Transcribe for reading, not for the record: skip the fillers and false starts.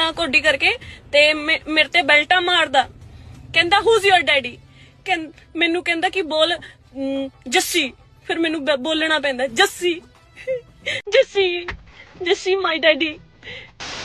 Cody ਕਰਕੇ ਤੇ ਮੇਰੇ ਤੇ ਬੈਲਟਾ ਮਾਰਦਾ। ਕਹਿੰਦਾ ਹੂਜ਼ ਯੋਰ ਡੈਡੀ। ਮੈਨੂੰ ਕਹਿੰਦਾ ਕਿ ਬੋਲ ਜੱਸੀ। ਫਿਰ ਮੈਨੂੰ ਬੋਲਣਾ ਪੈਂਦਾ ਜੱਸੀ ਜੱਸੀ ਜੱਸੀ ਮਾਈ ਡੈਡੀ।